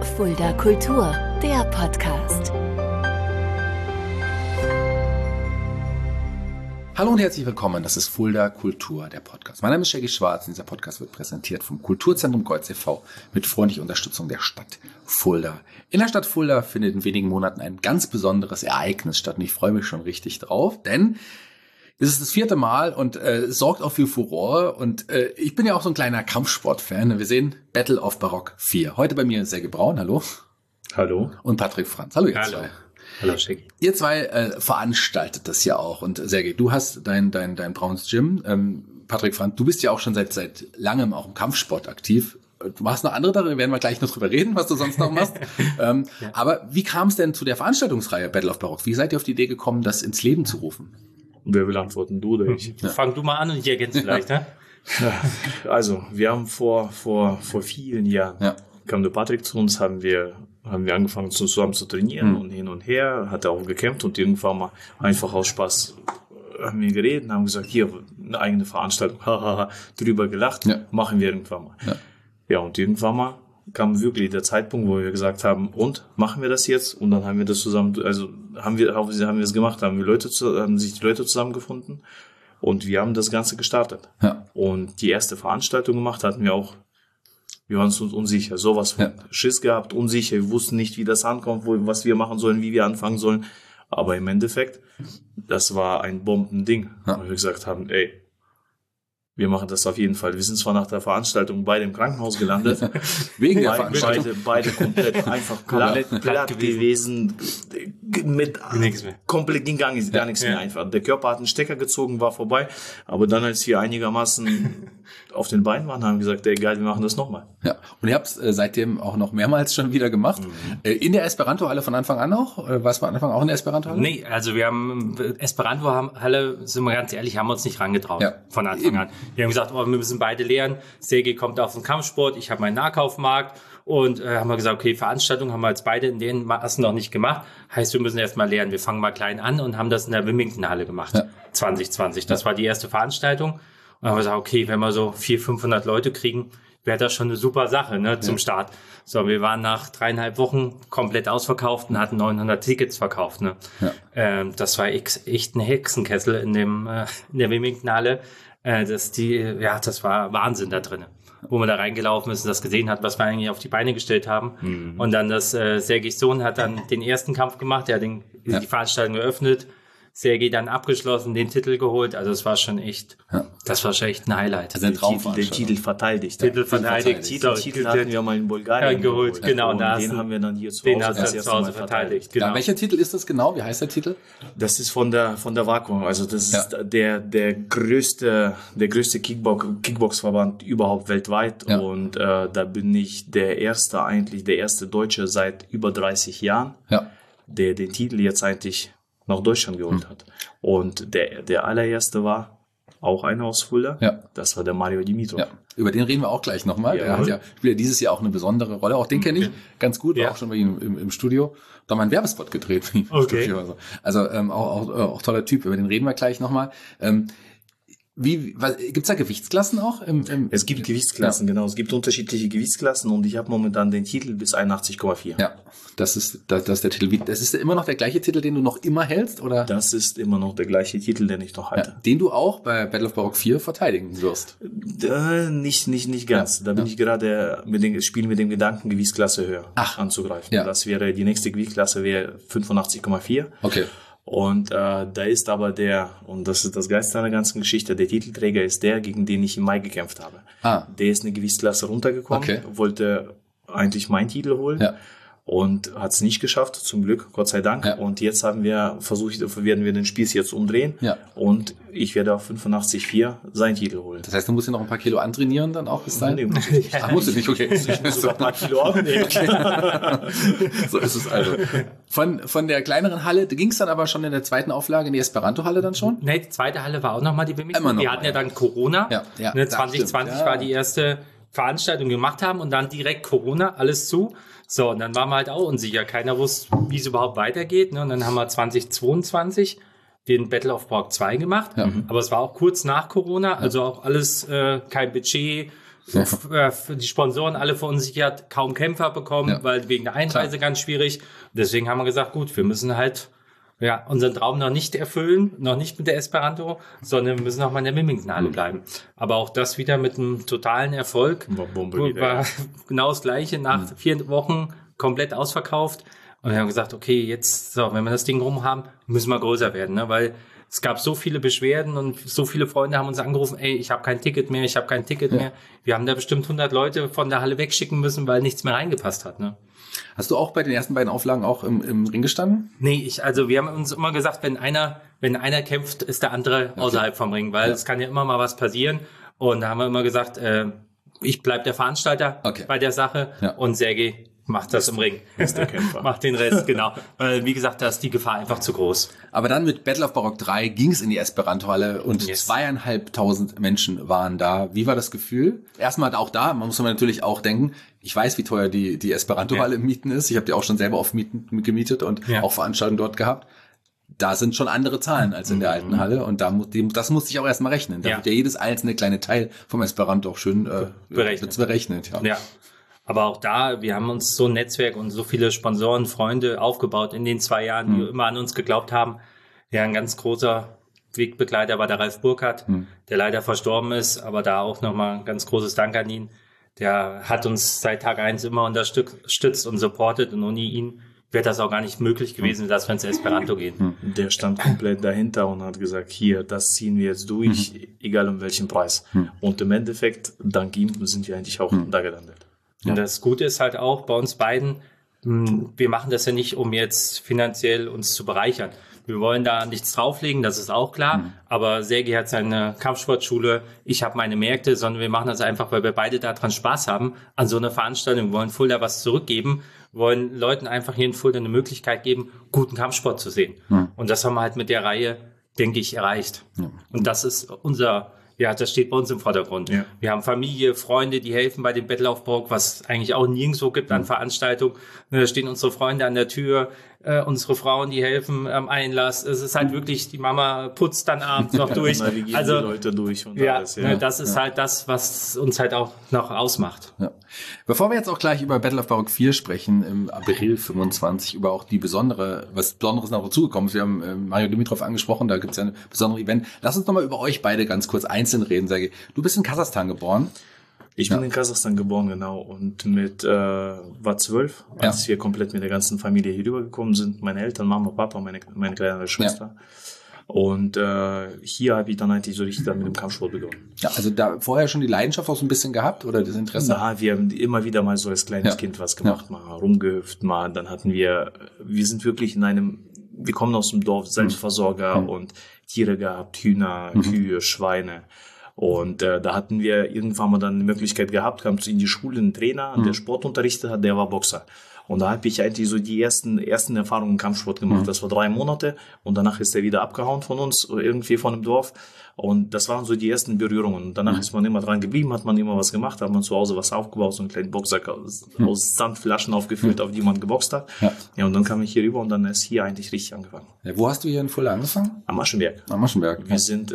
Fulda Kultur, der Podcast. Hallo und herzlich willkommen, das ist Fulda Kultur, der Podcast. Mein Name ist Shaggy Schwarz und dieser Podcast wird präsentiert vom Kulturzentrum Kreuz e.V. mit freundlicher Unterstützung der Stadt Fulda. In der Stadt Fulda findet in wenigen Monaten ein ganz besonderes Ereignis statt und ich freue mich schon richtig drauf, denn es ist das 4. Mal und es sorgt auch für Furore und ich bin ja auch so ein kleiner Kampfsportfan. Wir sehen Battle of Barock 4. Heute bei mir Sergej Braun, hallo. Hallo. Und Patrick Franz, hallo ihr Hallo. zwei. Hallo, Shaggy. Ihr zwei veranstaltet das ja auch. Und Sergej, du hast dein Brauns Gym. Patrick Franz, du bist ja auch schon seit langem auch im Kampfsport aktiv. Du machst noch andere, da werden wir gleich noch drüber reden, was du sonst noch machst. Ja. Aber wie kam es denn zu der Veranstaltungsreihe Battle of Barock? Wie seid ihr auf die Idee gekommen, das ins Leben zu rufen? Wer will antworten, du oder ich? Ja. Fang du mal an und ich ergänze vielleicht, ne? Also, wir haben vor vielen Jahren, kam der Patrick zu uns, haben wir angefangen zusammen zu trainieren und hin und her, hat er auch gekämpft und irgendwann mal einfach aus Spaß haben wir geredet und haben gesagt, hier, eine eigene Veranstaltung, drüber gelacht, machen wir irgendwann mal. Ja, und irgendwann mal kam wirklich der Zeitpunkt, wo wir gesagt haben, und machen wir das jetzt? Und dann haben wir das zusammen, also haben wir es gemacht, haben sich die Leute zusammengefunden und wir haben das Ganze gestartet. Ja. Und die erste Veranstaltung gemacht hatten wir auch. Wir waren uns unsicher, sowas von Schiss gehabt, unsicher, wir wussten nicht, wie das ankommt, was wir machen sollen, wie wir anfangen sollen. Aber im Endeffekt, das war ein Bombending, weil wir gesagt haben, ey, wir machen das auf jeden Fall. Wir sind zwar nach der Veranstaltung beide im Krankenhaus gelandet. Wegen der Veranstaltung. Beide komplett einfach platt gewesen. Komplett ging gar nichts mehr einfach. Der Körper hat einen Stecker gezogen, war vorbei. Aber dann, als wir einigermaßen auf den Beinen waren, haben wir gesagt, ey, geil, wir machen das nochmal. Ja. Und ihr habt es seitdem auch noch mehrmals schon wieder gemacht. In der Esperanto-Halle von Anfang an auch? Warst du von Anfang auch in der Esperanto-Halle? Nee, also wir haben Esperanto-Halle, sind wir ganz ehrlich, haben wir uns nicht rangetraut. Ja. Von Anfang an. Wir haben gesagt, wir müssen beide lernen. Sergej kommt auf den Kampfsport, ich habe meinen Nahkaufmarkt. Und haben wir gesagt, okay, Veranstaltung haben wir jetzt beide in den Maßen noch nicht gemacht. Heißt, wir müssen erst mal lernen. Wir fangen mal klein an und haben das in der Wilmington-Halle gemacht. 2020. Das war die erste Veranstaltung. Und haben wir gesagt, okay, wenn wir so 400-500 Leute kriegen, wäre das schon eine super Sache, ne, zum Start. So, wir waren nach 3,5 Wochen komplett ausverkauft und hatten 900 Tickets verkauft, ne. Das war echt ein Hexenkessel in der Wilmington-Halle. Das war Wahnsinn da drinnen, wo man da reingelaufen ist und das gesehen hat, was wir eigentlich auf die Beine gestellt haben. Und dann Sergejs Sohn hat dann den ersten Kampf gemacht, der hat die Veranstaltung eröffnet. Sergej dann abgeschlossen, den Titel geholt. Also es war schon echt, das war schon echt ein Highlight. Also den Titel verteidigt. Titel hatten wir mal in Bulgarien geholt. Genau, und den haben wir dann hier zu Hause verteidigt. Genau. Welcher Titel ist das genau? Wie heißt der Titel? Das ist von der Vakuum. Also das ist der größte Kickbox-Verband überhaupt weltweit. Ja. Und da bin ich der erste Deutsche seit über 30 Jahren, der den Titel jetzt eigentlich nach Deutschland geholt hat. Und der allererste war auch einer aus Fulda. Ja. Das war der Mario Dimitrov. Ja. Über den reden wir auch gleich nochmal. Der spielt ja dieses Jahr auch eine besondere Rolle. Auch den kenne ich ganz gut. War auch schon bei ihm im Studio. Da mal einen Werbespot gedreht. Okay. Also auch toller Typ. Über den reden wir gleich nochmal. Gibt's da Gewichtsklassen auch? Es gibt Gewichtsklassen, genau. Es gibt unterschiedliche Gewichtsklassen und ich habe momentan den Titel bis 81,4. Ja, das ist der Titel. Das ist immer noch der gleiche Titel, den du noch immer hältst, oder? Das ist immer noch der gleiche Titel, den ich noch halte. Ja, den du auch bei Battle of Barock 4 verteidigen wirst. Nicht ganz. Da bin ich gerade mit dem Gedanken, Gewichtsklasse höher anzugreifen. Ja. Das wäre, die nächste Gewichtsklasse wäre 85,4. Okay. Und da ist aber und das ist das Geilste an der ganzen Geschichte, der Titelträger ist der, gegen den ich im Mai gekämpft habe. Der ist eine Gewichtsklasse runtergekommen, wollte eigentlich meinen Titel holen und hat es nicht geschafft, zum Glück, Gott sei Dank. Ja. Und jetzt werden wir den Spieß jetzt umdrehen und ich werde auf 85,4 seinen Titel holen. Das heißt, du musst ja noch ein paar Kilo antrainieren dann auch bis dahin? Nee, muss ich nicht. Ach, musst du nicht, okay. So ein paar Kilo abnehmen. So ist es also. Von der kleineren Halle ging es dann aber schon in der zweiten Auflage in die Esperanto-Halle dann schon? Nee, die zweite Halle war auch nochmal die Wilmington. Wir hatten ja dann Corona. Ja, 2020 war die erste Veranstaltung, die wir gemacht haben und dann direkt Corona, alles zu. So, und dann waren wir halt auch unsicher. Keiner wusste, wie es überhaupt weitergeht. Ne? Und dann haben wir 2022 den Battle of Barock 2 gemacht. Ja. Aber es war auch kurz nach Corona. Also auch alles kein Budget, für die Sponsoren alle verunsichert, kaum Kämpfer bekommen, weil wegen der Einreise ganz schwierig. Deswegen haben wir gesagt, gut, wir müssen halt unseren Traum noch nicht erfüllen, noch nicht mit der Esperanto, sondern wir müssen auch mal in der Wilmington-Halle bleiben. Aber auch das wieder mit einem totalen Erfolg. War genau das Gleiche, nach 4 Wochen komplett ausverkauft. Und wir haben gesagt, okay, jetzt, so, wenn wir das Ding rum haben, müssen wir größer werden, ne? Weil es gab so viele Beschwerden und so viele Freunde haben uns angerufen, ey, ich habe kein Ticket mehr. Wir haben da bestimmt 100 Leute von der Halle wegschicken müssen, weil nichts mehr reingepasst hat, ne? Hast du auch bei den ersten beiden Auflagen auch im Ring gestanden? Nee, wir haben uns immer gesagt, wenn einer kämpft, ist der andere außerhalb vom Ring, weil es kann ja immer mal was passieren. Und da haben wir immer gesagt, ich bleib der Veranstalter bei der Sache und Sergej macht das im Ring. Ist der Kämpfer. Macht den Rest, genau. Weil, wie gesagt, da ist die Gefahr einfach zu groß. Aber dann mit Battle of Barock 3 ging es in die Esperanto-Halle und 2.500 Menschen waren da. Wie war das Gefühl? Erstmal auch da, man muss natürlich auch denken, ich weiß, wie teuer die Esperanto-Halle im Mieten ist. Ich habe die auch schon selber oft gemietet und auch Veranstaltungen dort gehabt. Da sind schon andere Zahlen als in der alten Halle und das musste ich auch erstmal rechnen. Da wird ja jedes einzelne kleine Teil vom Esperanto auch schön berechnet. Ja. Aber auch da, wir haben uns so ein Netzwerk und so viele Sponsoren, Freunde aufgebaut in den 2 Jahren, die immer an uns geglaubt haben. Ja, ein ganz großer Wegbegleiter war der Ralf Burkhardt, der leider verstorben ist, aber da auch nochmal ein ganz großes Dank an ihn. Der hat uns seit Tag 1 immer unterstützt und supportet und ohne ihn wäre das auch gar nicht möglich gewesen, dass wir ins Esperanto gehen. Der stand komplett dahinter und hat gesagt, hier, das ziehen wir jetzt durch, egal um welchen Preis. Und im Endeffekt, dank ihm sind wir eigentlich auch da gelandet. Und das Gute ist halt auch bei uns beiden, wir machen das ja nicht, um jetzt finanziell uns zu bereichern. Wir wollen da nichts drauflegen, das ist auch klar. Aber Sergej hat seine Kampfsportschule, ich habe meine Märkte, sondern wir machen das einfach, weil wir beide daran Spaß haben an so einer Veranstaltung. Wir wollen Fulda was zurückgeben, wollen Leuten einfach hier in Fulda eine Möglichkeit geben, guten Kampfsport zu sehen. Und das haben wir halt mit der Reihe, denke ich, erreicht. Und das ist das steht bei uns im Vordergrund. Ja. Wir haben Familie, Freunde, die helfen bei dem Battle of Barock, was eigentlich auch nirgendwo gibt an Veranstaltungen. Da stehen unsere Freunde an der Tür, unsere Frauen, die helfen am Einlass. Es ist halt wirklich, die Mama putzt dann abends noch durch. Also die Leute durch und alles. Ja. Das ist halt das, was uns halt auch noch ausmacht. Ja. Bevor wir jetzt auch gleich über Battle of Barock 4 sprechen, im April 25, über auch die was Besonderes noch dazugekommen ist. Wir haben Mario Dimitrov angesprochen, da gibt es ja ein besonderes Event. Lass uns nochmal über euch beide ganz kurz einzeln reden, Sergej. Du bist in Kasachstan geboren. Ich bin in Kasachstan geboren, genau. Und war 12, als wir komplett mit der ganzen Familie hier rübergekommen sind. Meine Eltern, Mama, Papa, meine kleinere Schwester. Ja. Und hier habe ich dann eigentlich so richtig dann mit dem Kampfsport begonnen. Ja, also da vorher schon die Leidenschaft auch so ein bisschen gehabt oder das Interesse? Ja, wir haben immer wieder mal so als kleines Kind was gemacht, mal rumgehüpft, mal. Dann hatten wir sind wirklich wir kommen aus dem Dorf, Selbstversorger und Tiere gehabt, Hühner, Kühe, Schweine. Und da hatten wir irgendwann mal dann die Möglichkeit gehabt, kam in die Schule ein Trainer, der Sport unterrichtet hat, der war Boxer. Und da habe ich eigentlich so die ersten Erfahrungen im Kampfsport gemacht. Das war 3 Monate und danach ist er wieder abgehauen von uns, irgendwie von dem Dorf. Und das waren so die ersten Berührungen. Und danach ist man immer dran geblieben, hat man immer was gemacht, hat man zu Hause was aufgebaut, so einen kleinen Boxsack aus Sandflaschen aufgefüllt, auf die man geboxt hat. Ja, und dann kam ich hier rüber und dann ist hier eigentlich richtig angefangen. Ja, wo hast du hier in Fulda angefangen? Am Aschenberg. Am Aschenberg. Wir sind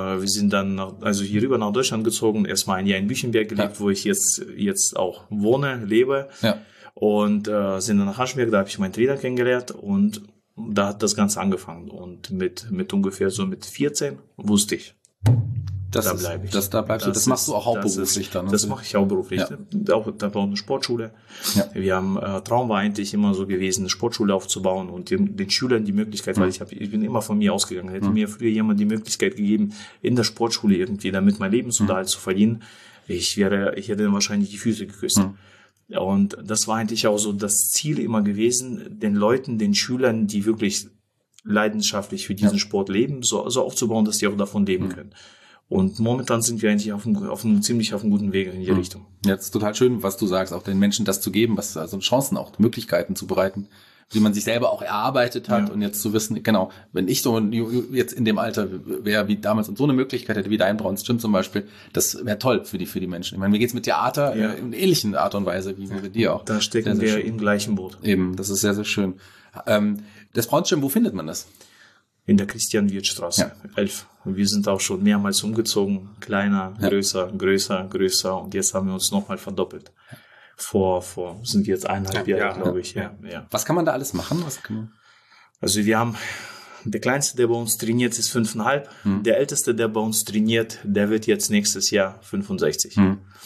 dann hier rüber nach Deutschland gezogen, erstmal ein Jahr in Büchenberg gelebt, wo ich jetzt auch wohne, lebe. Ja. Und sind dann nach Aschenberg, da habe ich meinen Trainer kennengelernt und da hat das Ganze angefangen. Und mit ungefähr so mit 14 wusste ich, da bleibe ich. Das machst du auch hauptberuflich dann? Das mache ich hauptberuflich. Ja. Da war eine Sportschule. Ja. Wir haben, Traum war eigentlich immer so gewesen, eine Sportschule aufzubauen und den Schülern die Möglichkeit, weil ich bin immer von mir ausgegangen. Hätte mir früher jemand die Möglichkeit gegeben, in der Sportschule irgendwie damit mein Lebensunterhalt zu verdienen, ich hätte dann wahrscheinlich die Füße geküsst. Und das war eigentlich auch so das Ziel immer gewesen, den Schülern, die wirklich leidenschaftlich für diesen Sport leben, so aufzubauen, dass die auch davon leben können. Und momentan sind wir eigentlich auf einem guten Weg in die Richtung. Ja, das ist total schön, was du sagst, auch den Menschen das zu geben, also Chancen auch, Möglichkeiten zu bereiten, die man sich selber auch erarbeitet hat und jetzt zu wissen, genau, wenn ich so jetzt in dem Alter wäre wie damals und so eine Möglichkeit hätte wie dein Browns Gym zum Beispiel, das wäre toll für die Menschen. Ich meine, mir geht's mit Theater in ähnlichen Art und Weise wie mit dir auch. Da stecken wir im gleichen Boot. Eben, das ist sehr, sehr schön. Das Browns Gym, wo findet man das? In der Christian-Wirth-Straße, 11. Und wir sind auch schon mehrmals umgezogen. Kleiner, größer, größer. Und jetzt haben wir uns nochmal verdoppelt. Sind wir jetzt 1,5 Jahre, glaube ich. Ja. Was kann man da alles machen? Also wir haben, der Kleinste, der bei uns trainiert, ist 5,5. Der Älteste, der bei uns trainiert, der wird jetzt nächstes Jahr 65.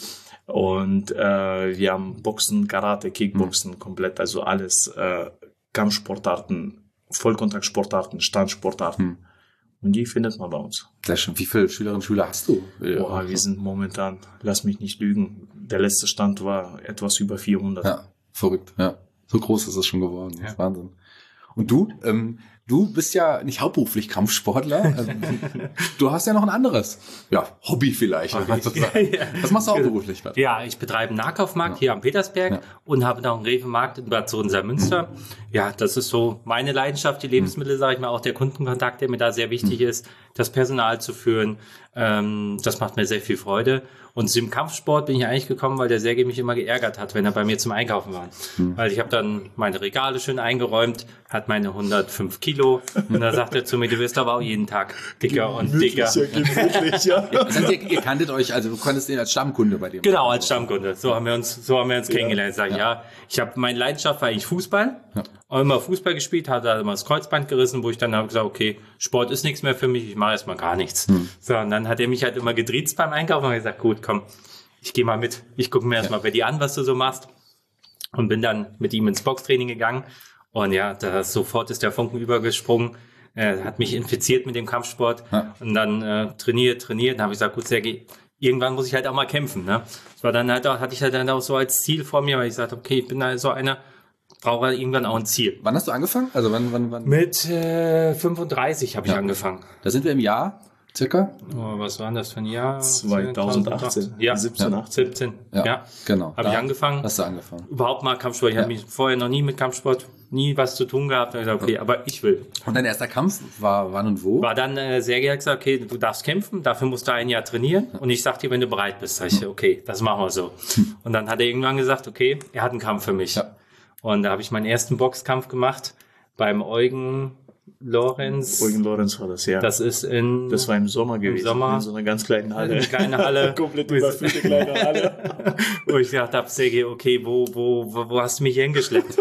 Und wir haben Boxen, Karate, Kickboxen, komplett, also alles, Kampfsportarten, Vollkontaktsportarten, Standsportarten. Und die findet man bei uns. Sehr schön. Wie viele Schülerinnen und Schüler hast du? Wir sind momentan, lass mich nicht lügen, der letzte Stand war etwas über 400. Ja, verrückt. Ja, so groß ist es schon geworden. Das ist Wahnsinn. Und du? Du bist ja nicht hauptberuflich Kampfsportler. Du hast ja noch ein anderes, Hobby vielleicht. Was machst du hauptberuflich? Ja, ich betreibe einen Nahkaufmarkt hier am Petersberg und habe noch einen Rewe-Markt in Bad Sohn-Salmünster. Ja, das ist so meine Leidenschaft, die Lebensmittel, sage ich mal, auch der Kundenkontakt, der mir da sehr wichtig ist, das Personal zu führen. Das macht mir sehr viel Freude. Und zum Kampfsport bin ich eigentlich gekommen, weil der Sergej mich immer geärgert hat, wenn er bei mir zum Einkaufen war. Weil ich habe dann meine Regale schön eingeräumt, hat meine 105 Kilo und dann sagt er zu mir, du wirst aber auch jeden Tag dicker und dicker. Das heißt, ihr kanntet euch, also du konntest ihn als Stammkunde bei dem. Genau, als Stammkunde. So haben wir uns kennengelernt. Sag ich habe meine Leidenschaft war eigentlich Fußball. Auch immer Fußball gespielt, hatte immer das Kreuzband gerissen, wo ich dann habe gesagt, okay, Sport ist nichts mehr für mich, ich mache erstmal gar nichts. So, und dann hat er mich halt immer gedriezt beim Einkaufen und gesagt, gut, komm, ich gehe mal mit, ich gucke mir erstmal bei dir an, was du so machst. Und bin dann mit ihm ins Boxtraining gegangen. Und sofort ist der Funken übergesprungen. Er hat mich infiziert mit dem Kampfsport. Und dann trainiert. Dann habe ich gesagt, gut, Sergej, irgendwann muss ich halt auch mal kämpfen. Ne? Das war dann halt auch, hatte ich halt dann auch so als Ziel vor mir, weil ich sagte, okay, ich bin halt so einer, brauche irgendwann auch ein Ziel. Wann hast du angefangen? Also wann? Mit 35 habe ich angefangen. Da sind wir im Jahr circa? Was war denn das für ein Jahr? 2018. Ja, 17, 18. Ja, genau. Habe ich angefangen. Hast du angefangen? Überhaupt mal Kampfsport. Ich habe mich vorher noch nie mit Kampfsport, nie was zu tun gehabt. Ich gesagt, okay, aber ich will. Und dein erster Kampf war wann und wo? War dann Sergej hat gesagt, okay, du darfst kämpfen, dafür musst du ein Jahr trainieren. Und ich sag dir, wenn du bereit bist. Sag ich, okay, das machen wir so. Und dann hat er irgendwann gesagt, okay, er hat einen Kampf für mich. Ja. Und da habe ich meinen ersten Boxkampf gemacht beim Eugen Lorenz. Eugen Lorenz war das, ja. Das war im Sommer gewesen. In so einer ganz kleinen Halle. Eine kleine Halle. Komplett überfüllte kleine Halle. Wo ich gedacht habe, Sergej, okay, wo hast du mich hingeschleppt?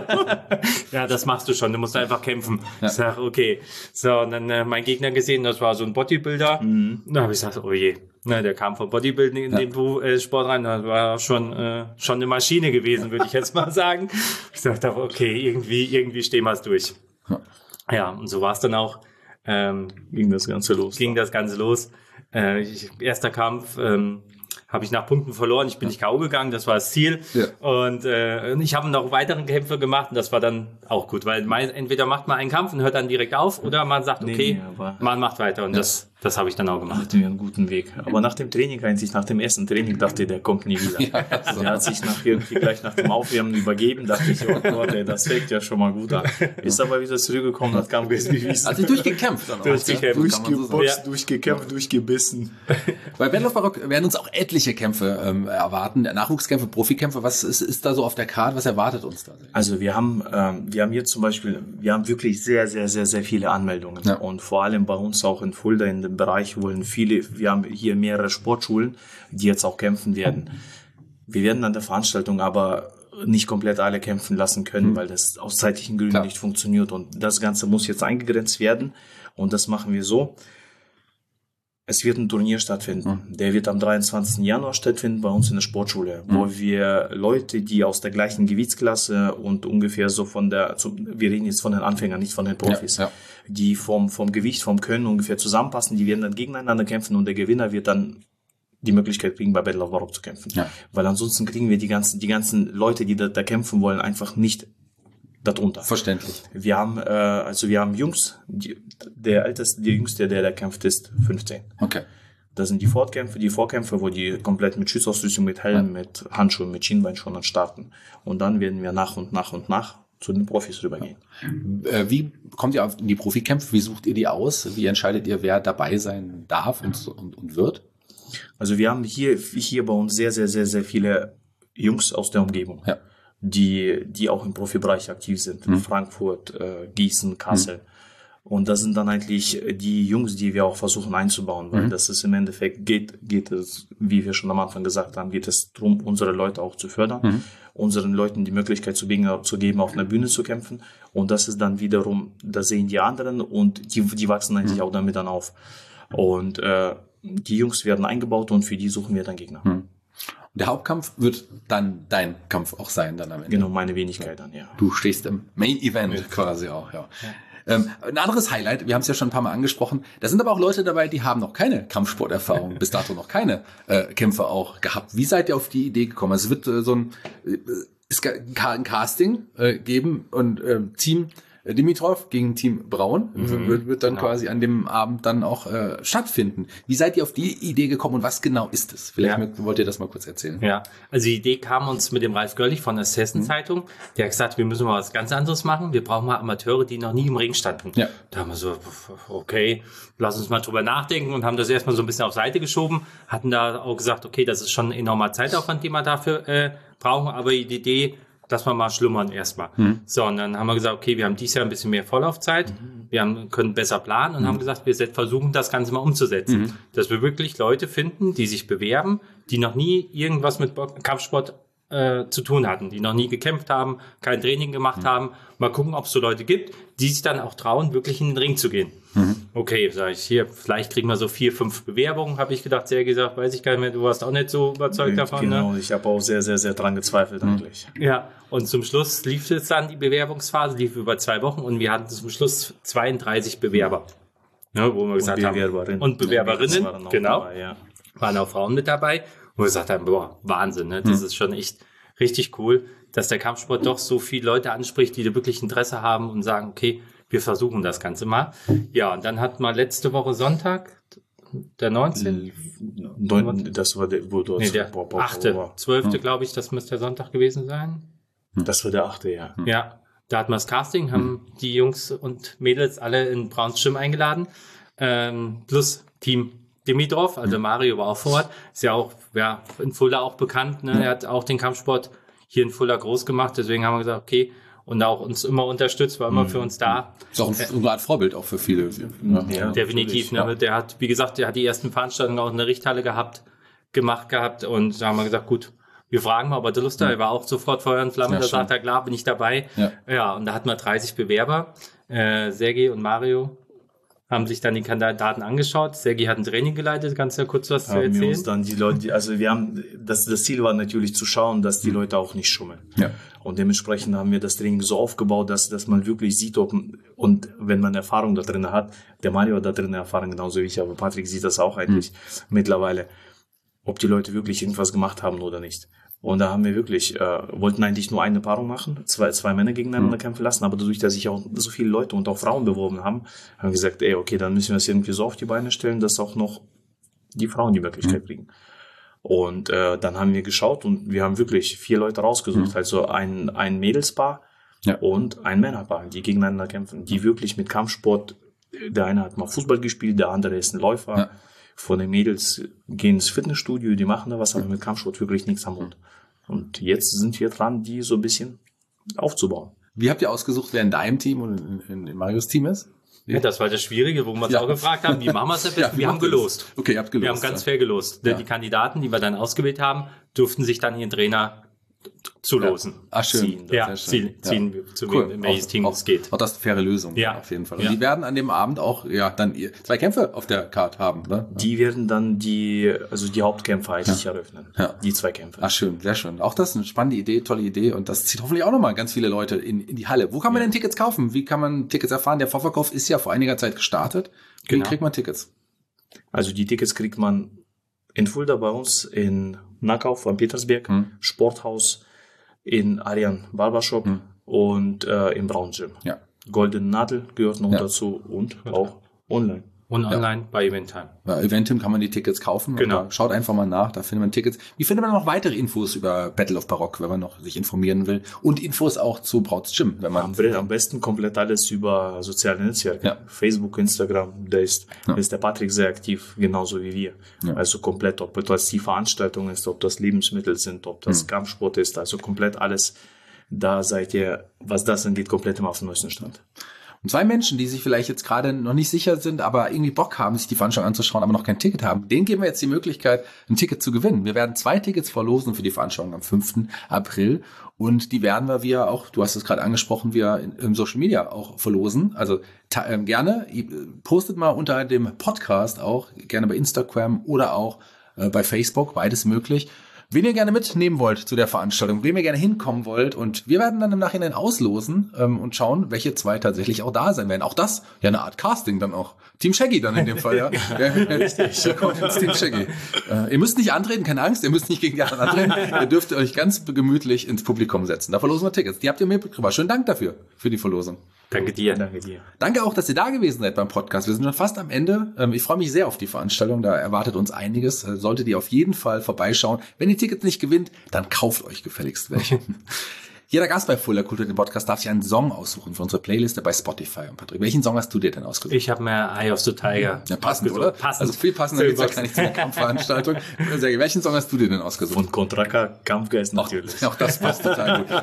Ja, das machst du schon, du musst einfach kämpfen. Ja. Ich sag, okay. So, und dann mein Gegner gesehen, das war so ein Bodybuilder. Da habe ich gesagt, oh je. Der kam vom Bodybuilding in den Sport rein, das war schon eine Maschine gewesen, würde ich jetzt mal sagen. Ich dachte, okay, irgendwie stehen wir es durch. Ja, und so war es dann auch. Ging das Ganze los. Erster Kampf habe ich nach Punkten verloren. Ich bin nicht K.O. gegangen, das war das Ziel. Ja. Und ich habe noch weitere Kämpfe gemacht und das war dann auch gut, weil entweder macht man einen Kampf und hört dann direkt auf oder man sagt, okay, man macht weiter und das habe ich dann auch gemacht. Hatten wir einen guten Weg. Aber nach dem Training, nach dem ersten Training, dachte ich, der kommt nie wieder. Ja, der hat sich gleich nach dem Aufwärmen übergeben, dachte ich, oh Gott, das fängt ja schon mal gut an. Ist aber wieder zurückgekommen, hat Kampf bewiesen. Also durchgekämpft. Durchgeboxt, durchgekämpft, durchgebissen. Bei Battle of Barock werden uns auch etliche Kämpfe erwarten, Nachwuchskämpfe, Profikämpfe. Was ist da so auf der Karte? Was erwartet uns da? Also wir haben hier zum Beispiel, wir haben wirklich sehr, sehr, sehr, sehr viele Anmeldungen. Ja. Und vor allem bei uns auch in Fulda in dem Bereich wir haben hier mehrere Sportschulen, die jetzt auch kämpfen werden. Wir werden an der Veranstaltung aber nicht komplett alle kämpfen lassen können, weil das aus zeitlichen Gründen nicht funktioniert. Und das Ganze muss jetzt eingegrenzt werden. Und das machen wir so. Es wird ein Turnier stattfinden. Der wird am 23. Januar stattfinden bei uns in der Sportschule, wo wir Leute, die aus der gleichen Gewichtsklasse und ungefähr so wir reden jetzt von den Anfängern, nicht von den Profis, die vom Gewicht, vom Können ungefähr zusammenpassen, die werden dann gegeneinander kämpfen und der Gewinner wird dann die Möglichkeit kriegen, bei Battle of Barock zu kämpfen. Ja. Weil ansonsten kriegen wir die ganzen Leute, die da kämpfen wollen, einfach nicht darunter. Verständlich. Wir haben Jungs, der Jüngste, der kämpft, ist 15. Okay. Das sind die Vorkämpfe, wo die komplett mit Schutzausrüstung, mit Helm, mit Handschuhen, mit Schienbeinschoner starten. Und dann werden wir nach und nach zu den Profis rübergehen. Wie kommt ihr in die Profikämpfe? Wie sucht ihr die aus? Wie entscheidet ihr, wer dabei sein darf und wird? Also wir haben hier bei uns sehr, sehr, sehr, sehr viele Jungs aus der Umgebung. Ja. Die auch im Profibereich aktiv sind. Frankfurt, Gießen, Kassel. Und das sind dann eigentlich die Jungs, die wir auch versuchen einzubauen, weil das ist im Endeffekt geht es, wie wir schon am Anfang gesagt haben, geht es darum, unsere Leute auch zu fördern, unseren Leuten die Möglichkeit zu geben, auf einer Bühne zu kämpfen. Und das ist dann wiederum, das sehen die anderen und die wachsen eigentlich auch damit dann auf. Und die Jungs werden eingebaut und für die suchen wir dann Gegner. Der Hauptkampf wird dann dein Kampf auch sein, dann am Ende. Genau, meine Wenigkeit dann, ja. Du stehst im Main Event quasi auch, ja. Ein anderes Highlight, wir haben es ja schon ein paar Mal angesprochen, da sind aber auch Leute dabei, die haben noch keine Kampfsporterfahrung, bis dato noch keine Kämpfe auch gehabt. Wie seid ihr auf die Idee gekommen? Also es wird ein Casting geben und Team Dimitrov gegen Team Braun wird dann quasi an dem Abend dann auch stattfinden. Wie seid ihr auf die Idee gekommen und was genau ist es? Vielleicht wollt ihr das mal kurz erzählen. Ja, also die Idee kam uns mit dem Ralf Görlich von der Hessen-Zeitung. Der hat gesagt, wir müssen mal was ganz anderes machen. Wir brauchen mal Amateure, die noch nie im Ring standen. Ja. Da haben wir so, okay, lass uns mal drüber nachdenken und haben das erstmal so ein bisschen auf Seite geschoben. Hatten da auch gesagt, okay, das ist schon ein enormer Zeitaufwand, den wir dafür brauchen. Aber die Idee, dass wir mal schlummern erstmal. So, und dann haben wir gesagt, okay, wir haben dieses Jahr ein bisschen mehr Vorlaufzeit, können besser planen und haben gesagt, wir versuchen das Ganze mal umzusetzen. Dass wir wirklich Leute finden, die sich bewerben, die noch nie irgendwas mit Kampfsport zu tun hatten, die noch nie gekämpft haben, kein Training gemacht haben. Mal gucken, ob es so Leute gibt, die sich dann auch trauen, wirklich in den Ring zu gehen. Okay, sage ich, hier, vielleicht kriegen wir so 4, 5 Bewerbungen, habe ich gedacht, sehr gesagt, weiß ich gar nicht mehr, du warst auch nicht so überzeugt davon. Genau, ne? Ich habe auch sehr, sehr, sehr dran gezweifelt eigentlich. Ja, und zum Schluss lief es dann, die Bewerbungsphase, lief über 2 Wochen und wir hatten zum Schluss 32 Bewerber. Ja, wo wir gesagt haben, und Bewerberinnen, genau, dabei, waren auch Frauen mit dabei, wo wir gesagt haben, boah, Wahnsinn, ne? Das ist schon echt richtig cool, dass der Kampfsport doch so viele Leute anspricht, die da wirklich Interesse haben und sagen, okay, wir versuchen das Ganze mal. Ja, und dann hat man letzte Woche Sonntag, der 19. Das war der, wo du der 8., 12. glaube ich, das müsste der Sonntag gewesen sein. Das war der 8., ja. Ja, da hatten wir das Casting, haben die Jungs und Mädels alle in Brauns Gym eingeladen, plus Team Dimitrov, also Mario war auch vor Ort, ist ja auch in Fulda auch bekannt, ne? Er hat auch den Kampfsport hier in Fulda groß gemacht, deswegen haben wir gesagt, okay, und auch uns immer unterstützt, war immer für uns da. Ist auch eine Art Vorbild auch für viele. Ja, definitiv. Ne? Der hat, wie gesagt, die ersten Veranstaltungen auch in der Richthalle gemacht gehabt und da haben wir gesagt, gut, wir fragen mal, ob er da Lust hat. Er war auch sofort Feuer und Flamme, da sagt er, klar, bin ich dabei. Ja, und da hatten wir 30 Bewerber. Sergej und Mario haben sich dann die Kandidaten angeschaut. Sergej hat ein Training geleitet, kannst du ja kurz was zu erzählen? Wir uns dann die Leute, also wir haben, das Ziel war natürlich zu schauen, dass die Leute auch nicht schummeln. Ja. Und dementsprechend haben wir das Training so aufgebaut, dass man wirklich sieht, und wenn man Erfahrung da drin hat, der Mario hat da drin Erfahrung genauso wie ich, aber Patrick sieht das auch eigentlich mittlerweile, ob die Leute wirklich irgendwas gemacht haben oder nicht. Und da haben wir wirklich, wollten eigentlich nur eine Paarung machen, zwei Männer gegeneinander kämpfen lassen, aber dadurch, dass sich auch so viele Leute und auch Frauen beworben haben wir gesagt, okay, dann müssen wir es irgendwie so auf die Beine stellen, dass auch noch die Frauen die Möglichkeit kriegen. Und dann haben wir geschaut und wir haben wirklich 4 Leute rausgesucht, also ein Mädelspaar und ein Männerpaar, die gegeneinander kämpfen, die wirklich mit Kampfsport, der eine hat mal Fußball gespielt, der andere ist ein Läufer. Ja. Von den Mädels gehen ins Fitnessstudio, die machen da was, aber mit Kampfsport wirklich nichts am Mund. Und jetzt sind wir dran, die so ein bisschen aufzubauen. Wie habt ihr ausgesucht, wer in deinem Team und in Marios Team ist? Ja, das war das Schwierige, wo wir uns auch gefragt haben, wie machen wir es am besten? Wir haben gelost. Okay, ihr habt gelost. Wir haben ganz fair gelost. Die Kandidaten, die wir dann ausgewählt haben, durften sich dann ihren Trainer zulosen. Ach, schön. Ziehen zu welches Team es geht. Auch das ist eine faire Lösung, auf jeden Fall. Und die werden an dem Abend auch, dann 2 Kämpfe auf der Card haben, ne? Die werden dann die Hauptkämpfe eigentlich eröffnen. Ja. Die 2 Kämpfe. Ach, schön, sehr schön. Auch das ist eine spannende Idee, tolle Idee und das zieht hoffentlich auch nochmal ganz viele Leute in die Halle. Wo kann man denn Tickets kaufen? Wie kann man Tickets erfahren? Der Vorverkauf ist ja vor einiger Zeit gestartet. Wie kriegt man Tickets? Also die Tickets kriegt man in Fulda bei uns, in Nackauf am Petersberg, Sporthaus, in Arian Barbershop und im Braun Gym. Ja. Goldene Nadel gehört noch dazu und auch online. Und online bei Eventim. Bei Eventim kann man die Tickets kaufen. Genau. Schaut einfach mal nach, da findet man Tickets. Wie findet man noch weitere Infos über Battle of Barock, wenn man noch sich informieren will? Und Infos auch zu Brauts Gym, wenn man. Am besten komplett alles über soziale Netzwerke. Ja. Facebook, Instagram, da ist der Patrick sehr aktiv, genauso wie wir. Ja. Also komplett, ob das die Veranstaltung ist, ob das Lebensmittel sind, ob das Kampfsport ist, also komplett alles. Da seid ihr, was das angeht, komplett immer auf dem neuesten Stand. Und 2 Menschen, die sich vielleicht jetzt gerade noch nicht sicher sind, aber irgendwie Bock haben, sich die Veranstaltung anzuschauen, aber noch kein Ticket haben, denen geben wir jetzt die Möglichkeit, ein Ticket zu gewinnen. Wir werden 2 Tickets verlosen für die Veranstaltung am 5. April. Und die werden wir auch, du hast es gerade angesprochen, im Social Media auch verlosen. Also gerne, postet mal unter dem Podcast auch, gerne bei Instagram oder auch bei Facebook, beides möglich. Wen ihr gerne mitnehmen wollt zu der Veranstaltung, wem ihr gerne hinkommen wollt, und wir werden dann im Nachhinein auslosen und schauen, welche 2 tatsächlich auch da sein werden. Auch das, ja, eine Art Casting dann auch. Team Shaggy dann in dem Fall, ja. Kommt ins Team Shaggy. Ihr müsst nicht antreten, keine Angst, ihr müsst nicht gegen die anderen antreten. Ihr dürft euch ganz gemütlich ins Publikum setzen. Da verlosen wir Tickets. Die habt ihr mir mitgebracht. Schönen Dank dafür, für die Verlosung. Danke dir. Danke auch, dass ihr da gewesen seid beim Podcast. Wir sind schon fast am Ende. Ich freue mich sehr auf die Veranstaltung. Da erwartet uns einiges. Solltet ihr auf jeden Fall vorbeischauen. Wenn ihr Tickets nicht gewinnt, dann kauft euch gefälligst welche. Jeder Gast bei Fulda Kultur, dem Podcast, darf sich einen Song aussuchen für unsere Playliste bei Spotify. Und Patrick, welchen Song hast du dir denn ausgesucht? Ich habe mir Eye of the Tiger. Ja, passend, oder? Passend. Also viel passender geht's ja gar nicht zu einer Kampfveranstaltung. Sergej, welchen Song hast du dir denn ausgesucht? Von Kontraka, Kampfgeist natürlich. Auch das passt total gut.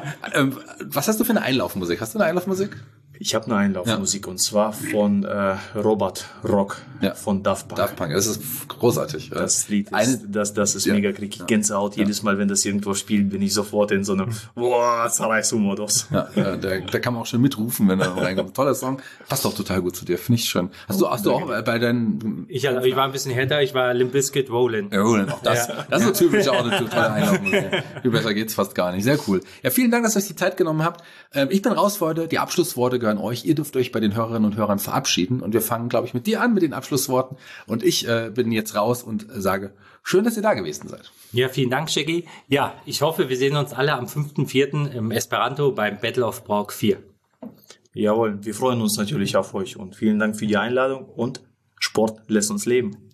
Was hast du für eine Einlaufmusik? Hast du eine Einlaufmusik? Ich habe eine Einlaufmusik, und zwar von Robert Rock von Daft Punk. Daft Punk, das ist großartig. Das Lied ist, das ist mega, krieg ich Gänsehaut. Jedes Mal, wenn das irgendwo spielt, bin ich sofort in so einem Zerreißung-Modus. Ja, der kann man auch schon mitrufen, wenn er reinkommt. Toller Song. Passt auch total gut zu dir, finde ich schön. Hast du auch bei deinen... Ich war ein bisschen härter, ich war Limp Bizkit, Rollin'. Ja, Rollin', auch das. Ja. Das ist so typisch, auch eine tolle Einlaufmusik. Viel besser geht's fast gar nicht. Sehr cool. Ja, vielen Dank, dass ihr euch die Zeit genommen habt. Ich bin raus für heute. Die Abschlussworte gehören euch. Ihr dürft euch bei den Hörerinnen und Hörern verabschieden. Und wir fangen, glaube ich, mit dir an, mit den Abschlussworten. Und ich bin jetzt raus und sage, schön, dass ihr da gewesen seid. Ja, vielen Dank, Shaggy. Ja, ich hoffe, wir sehen uns alle am 5.4. im Esperanto beim Battle of Prague 4. Jawohl, wir freuen uns natürlich auf euch und vielen Dank für die Einladung und Sport lässt uns leben.